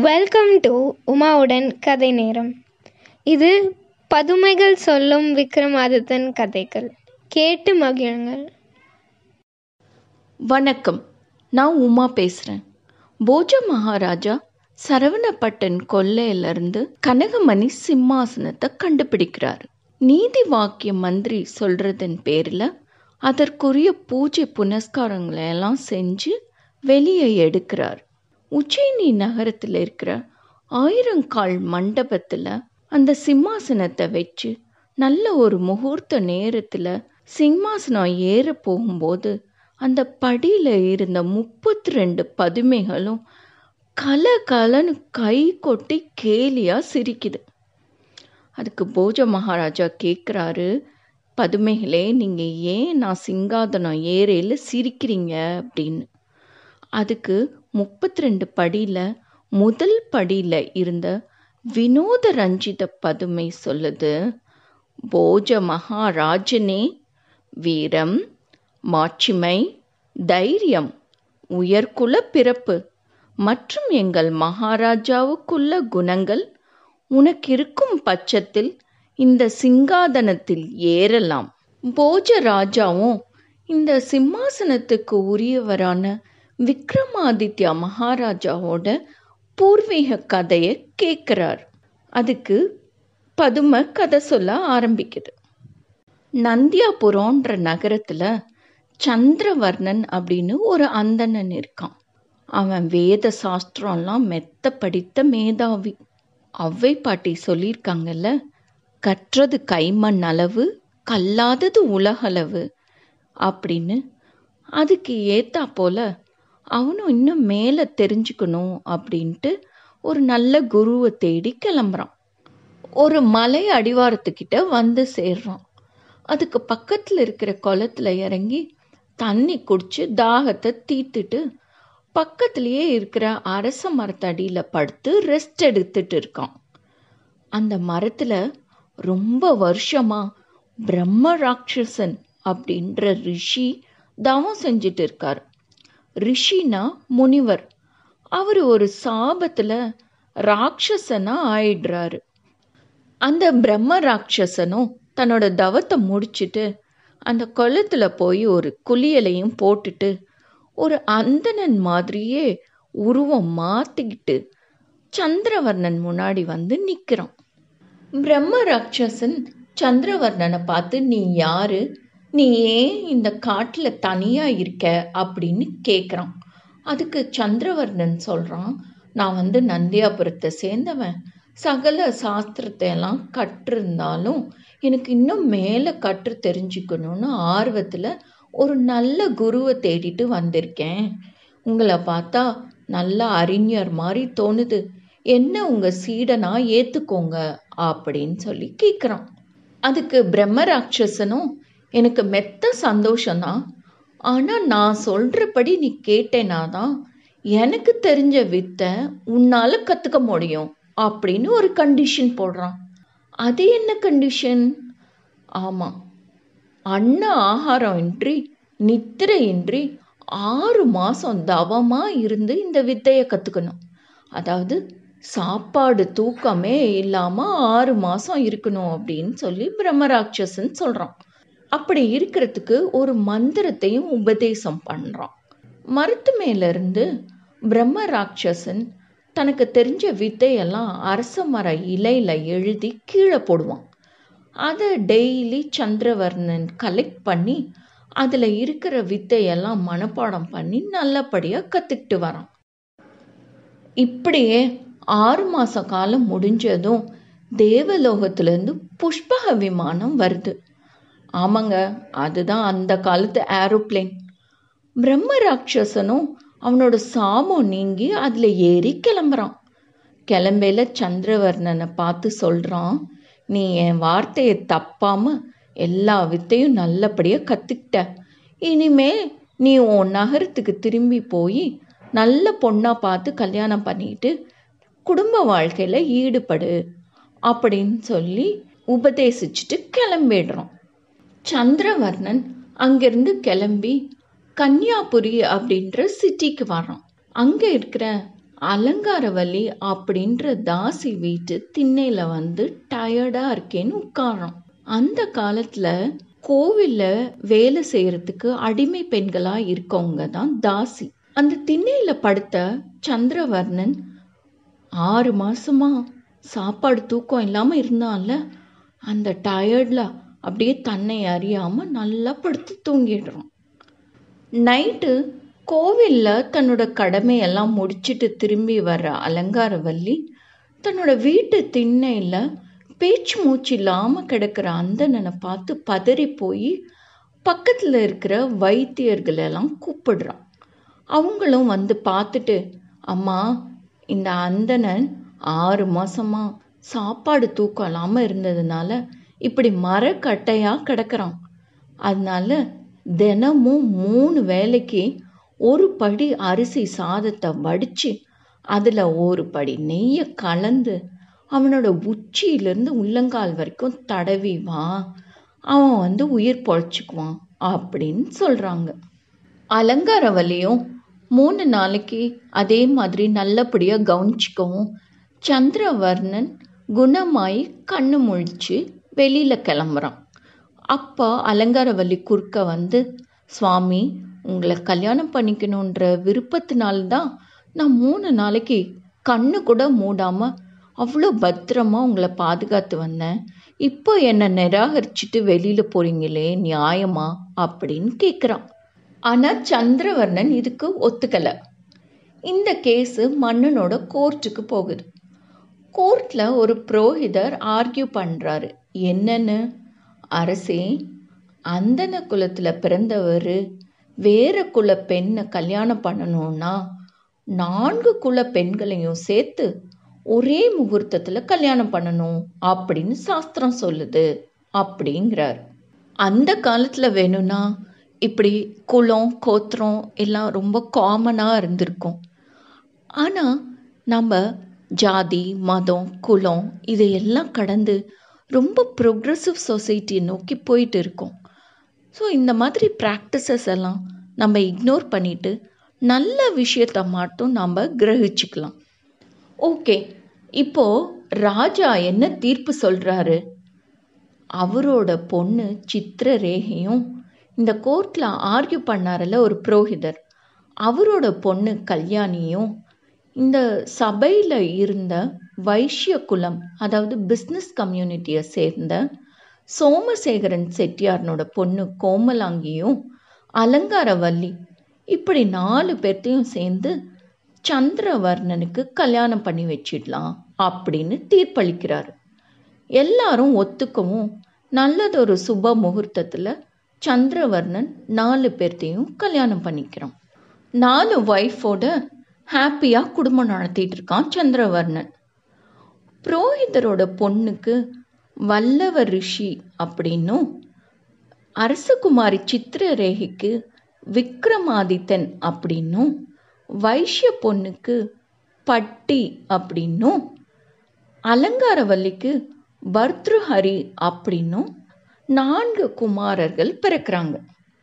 Welcome to உமாவுடன் கதை நேரம். இது பதுமைகள் சொல்லும் விக்ரமாதித்தன் கதைகள். கேட்டு மகிழுங்கள். வணக்கம், நான் உமா பேசுகிறேன். போஜ மகாராஜா சரவணப்பட்டன் கொல்லையிலிருந்து கனகமணி சிம்மாசனத்தை கண்டுபிடிக்கிறார். நீதி வாக்கிய மந்திரி சொல்றதன் பேரில் அதற்குரிய பூஜை புனஸ்காரங்களை எல்லாம் செஞ்சு வெளியே எடுக்கிறார். உஜ்ஜயினி நகரத்தில் இருக்கிற 1000 கால் மண்டபத்தில் அந்த சிம்மாசனத்தை வச்சு நல்ல ஒரு முகூர்த்த நேரத்தில் சிம்மாசனம் ஏற போகும்போது அந்த படியில் இருந்த 32 பதுமைகளும் கலகலன்னு கை கொட்டி கேலியாக சிரிக்குது. அதுக்கு போஜ மகாராஜா கேட்குறாரு, பதுமைகளே, நீங்கள் ஏன் நான் சிங்காதனம் ஏறையில் சிரிக்கிறீங்க அப்படின்னு. அதுக்கு 32 படியில் முதல் படியில் இருந்த வினோத ரஞ்சித பதுமை சொல்லுது, போஜ மகாராஜனே, வீரம், மாட்சிமை, தைரியம், உயர்குல பிறப்பு மற்றும் எங்கள் மகாராஜாவுக்குள்ள குணங்கள் உனக்கு இருக்கும் பட்சத்தில் இந்த சிங்காதனத்தில் ஏறலாம். போஜ ராஜாவும் இந்த சிம்மாசனத்துக்கு உரியவரான விக்ரமாதித்யா மகாராஜாவோட பூர்வீக கதையை கேட்குறார். அதுக்கு பதுமை கதை சொல்ல ஆரம்பிக்குது. நந்தியாபுரம்ன்ற நகரத்தில் சந்திரவர்ணன் அப்படின்னு ஒரு அந்தணன் இருக்கான். அவன் வேத சாஸ்திரம்லாம் மெத்த படித்த மேதாவி. ஔவை பாட்டி சொல்லியிருக்காங்கல்ல, கற்றது கைமண் அளவு, கல்லாதது உலகளவு அப்படின்னு. அதுக்கு ஏத்தா போல அவனும் இன்னும் மேலே தெரிஞ்சுக்கணும் அப்படின்ட்டு ஒரு நல்ல குருவை தேடி கிளம்புறான். ஒரு மலை அடிவாரத்துக்கிட்ட வந்து சேர்றான். அதுக்கு பக்கத்தில் இருக்கிற குளத்துல இறங்கி தண்ணி குடிச்சு தாகத்தை தீர்த்துட்டு பக்கத்துலேயே இருக்கிற அரச மரத்தடியில் படுத்து ரெஸ்ட் எடுத்துட்டு இருக்கான். அந்த மரத்தில் ரொம்ப வருஷமா பிரம்ம ராட்சசன் அப்படின்ற ரிஷி தவம் செஞ்சுட்டு இருக்கார். ரிஷினா முனிவர். அவர் ஒரு சாபத்தில் ராட்சசனா ஆயிடுறாரு. அந்த பிரம்ம ராட்சசனும் தன்னோட தவத்தை முடிச்சுட்டு அந்த குளத்துல போய் ஒரு குளியலையும் போட்டுட்டு ஒரு அந்தணன் மாதிரியே உருவம் மாத்திக்கிட்டு சந்திரவர்ணன் முன்னாடி வந்து நிற்கிறான். பிரம்ம ராட்சசன் சந்திரவர்ணனை பார்த்து, நீ யாரு, நீ ஏன் இந்த காட்டில் தனியாக இருக்க அப்படின்னு கேட்குறான். அதுக்கு சந்திரவர்ணன் சொல்கிறான், நான் நந்தியாபுரத்தை சேர்ந்தவன். சகல சாஸ்திரத்தை எல்லாம் கற்றிருந்தாலும் எனக்கு இன்னும் மேலே கற்று தெரிஞ்சுக்கணும்னு ஆர்வத்தில் ஒரு நல்ல குருவை தேடிட்டு வந்திருக்கேன். உங்களை பார்த்தா நல்ல அறிஞர் மாதிரி தோணுது, என்ன உங்கள் சீடனா ஏற்றுக்கோங்க அப்படின்னு சொல்லி கேட்குறான். அதுக்கு பிரம்ம ராட்சசனும், எனக்கு மெத்த சந்தோஷம்தான், ஆனால் நான் சொல்கிறபடி நீ கேட்டேனாதான் எனக்கு தெரிஞ்ச வித்தை உன்னால் கற்றுக்க முடியும் அப்படின்னு ஒரு கண்டிஷன் போடுறான். அது என்ன கண்டிஷன்? ஆமாம், அன்ன ஆகாரம் இன்றி நித்திரை இன்றி 6 மாதம் தவமாக இருந்து இந்த வித்தையை கற்றுக்கணும். அதாவது சாப்பாடு தூக்கமே இல்லாமல் 6 மாதம் இருக்கணும் அப்படின்னு சொல்லி பிரம்மராட்சசன் சொல்கிறான். அப்படி இருக்கிறதுக்கு ஒரு மந்திரத்தையும் உபதேசம் பண்ணுறான். மரத்து மேலேருந்து பிரம்ம ராட்சசன் தனக்கு தெரிஞ்ச வித்தையெல்லாம் அரச மர இலையில் எழுதி கீழே போடுவான். அதை டெய்லி சந்திரவர்ணன் கலெக்ட் பண்ணி அதில் இருக்கிற வித்தையெல்லாம் மனப்பாடம் பண்ணி நல்லபடியாக கற்றுக்கிட்டு வரான். இப்படியே 6 மாத காலம் முடிஞ்சதும் தேவலோகத்திலேருந்து புஷ்பக விமானம் வருது. ஆமாங்க, அதுதான் அந்த காலத்து ஏரோப்ளேன். பிரம்ம ராட்சசனும் அவனோட சாபம் நீங்கி அதில் ஏறி கிளம்புறான். கிளம்பையில் சந்திரவர்ணனை பார்த்து சொல்கிறான், நீ என் வார்த்தையை தப்பாமல் எல்லா வித்தையும் நல்லபடியாக கற்றுக்கிட்ட. இனிமே நீ உன் நகரத்துக்கு திரும்பி போய் நல்ல பொண்ணாக பார்த்து கல்யாணம் பண்ணிட்டு குடும்ப வாழ்க்கையில் ஈடுபடு அப்படின்னு சொல்லி உபதேசிச்சுட்டு கிளம்பிடுறான். சந்திரவர்ணன் அங்கிருந்து கிளம்பி கன்னியாபுரி அப்படின்ற சிட்டிக்கு வரான். அங்கே இருக்கிற அலங்காரவல்லி அப்படின்ற தாசி வீட்டு திண்ணையில வந்து டயர்டா இருக்கேன்னு உட்கார்றோம். அந்த காலத்துல கோவில்ல வேலை செய்யறதுக்கு அடிமை பெண்களா இருக்கவங்க தான் தாசி. அந்த திண்ணையில படுத்த சந்திரவர்ணன் 6 மாசமா சாப்பாடு தூக்கம் இல்லாம இருந்தான்ல, அந்த டயர்ட்ல அப்படியே தன்னை அறியாம நல்லா படுத்து தூங்கிடுறான். நைட்டு கோவில்ல தன்னோட கடமையெல்லாம் முடிச்சுட்டு திரும்பி வர்ற அலங்காரவல்லி தன்னோட வீட்டு திண்ணையில பேச்சு மூச்சு இல்லாம கிடக்கிற அந்தணனை பார்த்து பதறி போய் பக்கத்துல இருக்கிற வைத்தியர்களெல்லாம் கூப்பிடுறான். அவங்களும் வந்து பார்த்துட்டு, அம்மா, இந்த அந்தணன் 6 மாசமா சாப்பாடு தூக்கம் இல்லாம இருந்ததுனால இப்படி மரக்கட்டையா கிடக்கிறான். அதனால தினமும் 3 வேளைக்கு ஒரு படி அரிசி சாதத்தை வடிச்சு அதுல ஒரு படி நெய்யை கலந்து அவனோட உச்சியிலிருந்து உள்ளங்கால் வரைக்கும் தடவி வா, அவன் வந்து உயிர் பொழைச்சுக்குவான் அப்படின்னு சொல்றாங்க. அலங்காரவல்லியும் 3 நாளைக்கு அதே மாதிரி நல்லபடியா கவனிச்சுக்கவும் சந்திரவர்ணன் குணமாயி கண்ணு முழிச்சு வெளியில கிளம்புறான். அப்போ அலங்காரவல்லி குறுக்க வந்து, சுவாமி, உங்களை கல்யாணம் பண்ணிக்கணுன்ற விருப்பத்தினால்தான் நான் 3 நாளைக்கு கண்ணு கூட மூடாம அவ்வளோ பத்திரமா உங்களை பாதுகாத்து வந்தேன். இப்போ என்னை நிராகரிச்சுட்டு வெளியில போறீங்களே, நியாயமா அப்படின்னு கேட்குறான். ஆனா சந்திரவர்ணன் இதுக்கு ஒத்துக்கல. இந்த கேஸு மன்னனோட கோர்ட்டுக்கு போகுது. கோர்ட்ல ஒரு புரோகிதர் ஆர்கியூ பண்றாரு. என்னன்னு, அரசே, அந்தன குலத்துல பிறந்தவர் வேற குல பெண்ணை கல்யாணம் பண்ணணும்னா 4 குல பெண்களையும் சேர்த்து ஒரே முகூர்த்தத்துல கல்யாணம் பண்ணணும் அப்படின்னு சாஸ்திரம் சொல்லுது அப்படிங்கிறார். அந்த காலத்துல வேணும்னா இப்படி குலம் கோத்திரம் எல்லாம் ரொம்ப காமனா இருந்திருக்கும். ஆனா நம்ம ஜாதி மதம் குலம் இதையெல்லாம் கடந்து ரொம்ப ப்ரோக்ரெசிவ் சொசைட்டியை நோக்கி போயிட்டு இருக்கோம். ஸோ இந்த மாதிரி ப்ராக்டிசஸ் எல்லாம் நம்ம இக்னோர் பண்ணிட்டு நல்ல விஷயத்தை மட்டும் நம்ம கிரகிச்சுக்கலாம். ஓகே, இப்போ ராஜா என்ன தீர்ப்பு சொல்றாரு? அவரோட பொண்ணு சித்திரரேகையும் இந்த கோர்ட்ல ஆர்கியூ பண்ணாரல ஒரு புரோகிதர், அவரோட பொண்ணு கல்யாணியும் இந்த சபையில் இருந்த வைஷ்ய குலம், அதாவது பிஸ்னஸ் கம்யூனிட்டியை சேர்ந்த சோமசேகரன் செட்டியாரனோட பொண்ணு கோமலாங்கியும் அலங்காரவல்லி, இப்படி 4 பேர்த்தையும் சேர்ந்து சந்திரவர்ணனுக்கு கல்யாணம் பண்ணி வச்சிடலாம் அப்படின்னு தீர்ப்பளிக்கிறாரு. எல்லாரும் ஒத்துக்கவும் நல்லதொரு சுப முகூர்த்தத்தில் சந்திரவர்ணன் 4 பேர்த்தையும் கல்யாணம் பண்ணிக்கிறான். 4 ஒய்ஃபோட ஹாப்பியாக குடும்பம் நடத்திட்டு இருக்கான் சந்திரவர்ணன். புரோகிதரோட பொண்ணுக்கு வல்லவ ரிஷி அப்படின்னும், அரசகுமாரி சித்திரரேகைக்கு விக்ரமாதித்தன் அப்படின்னும், வைஷ்ய பொண்ணுக்கு பட்டி அப்படின்னும், அலங்காரவல்லிக்கு பர்த்ருஹரி அப்படின்னும் 4 குமாரர்கள் பிறக்கிறாங்க.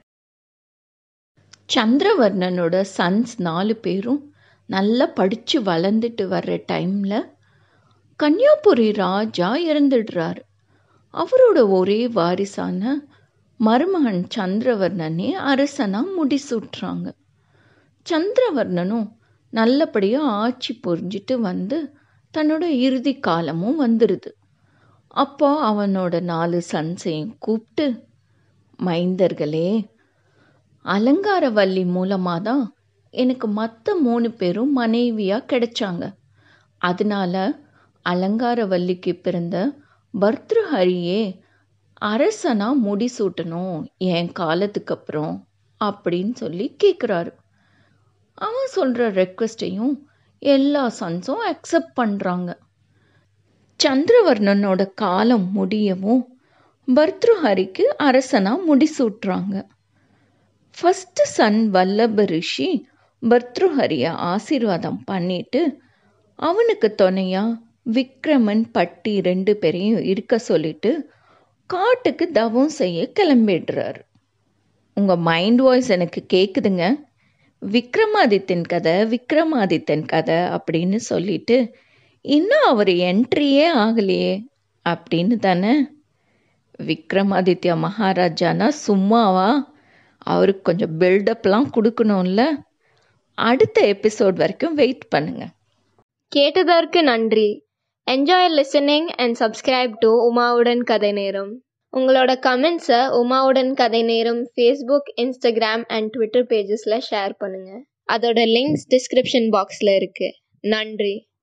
சந்திரவர்ணனோட சன்ஸ் 4 பேரும் நல்லா படிச்சு வளர்ந்துட்டு வர்ற டைம்ல கன்னியாகுமரி ராஜா இறந்துடுறாரு. அவரோட ஒரே வாரிசான மருமகன் சந்திரவர்ணனே அரசனா முடிசூட்டுறாங்க. சந்திரவர்ணனும் நல்லபடியா ஆட்சி புரிஞ்சிட்டு வந்து தன்னோட இறுதி காலமும் வந்துடுது. அப்போ அவனோட 4 சன்ஸையும் கூப்பிட்டு, மைந்தர்களே, அலங்காரவல்லி மூலமாக தான் எனக்கு மற்ற 3 பேரும் மனைவியாக கிடைச்சாங்க. அதனால அலங்காரவல்லிக்கு பிறந்த பர்த்ருஹரியே அரசனா முடிசூட்டணும் என் காலத்துக்கு அப்புறம் அப்படின்னு சொல்லி கேட்குறாரு. அவன் சொல்கிற ரெக்வெஸ்டையும் எல்லா சன்ஸும் அக்செப்ட் பண்ணுறாங்க. சந்திரவர்ணனோட காலம் முடியவும் பர்த்ருஹரிக்கு அரசனா முடிசூட்டுறாங்க. ஃபர்ஸ்ட் சன் வல்லப ரிஷி பர்த்ருஹரியை ஆசீர்வாதம் பண்ணிட்டு அவனுக்கு துணையா விக்ரமன் பட்டி 2 பேரையும் இருக்க சொல்லிட்டு காட்டுக்கு தவம் செய்ய கிளம்பிடுறாரு. உங்கள் மைண்ட் வாய்ஸ் எனக்கு கேட்குதுங்க. விக்ரமாதித்தன் கதை அப்படின்னு சொல்லிட்டு இன்னும் அவர் என்ட்ரியே ஆகலையே அப்படின்னு தானே. விக்ரமாதித்யா மகாராஜானா சும்மாவா? அவருக்கு கொஞ்சம் பில்டப்லாம் கொடுக்கணும்ல. அடுத்த எபிசோட் வரைக்கும் வெயிட் பண்ணுங்க. கேட்டதற்கு நன்றி. Enjoy listening and subscribe to உமாவுடன் கதை நேரம். உங்களோட கமெண்ட்ஸை உமாவுடன் கதை நேரம் ஃபேஸ்புக், இன்ஸ்டாகிராம் அண்ட் ட்விட்டர் பேஜஸில் ஷேர் பண்ணுங்கள். அதோட லிங்க்ஸ் டிஸ்கிரிப்ஷன் பாக்ஸில் இருக்குது. நன்றி.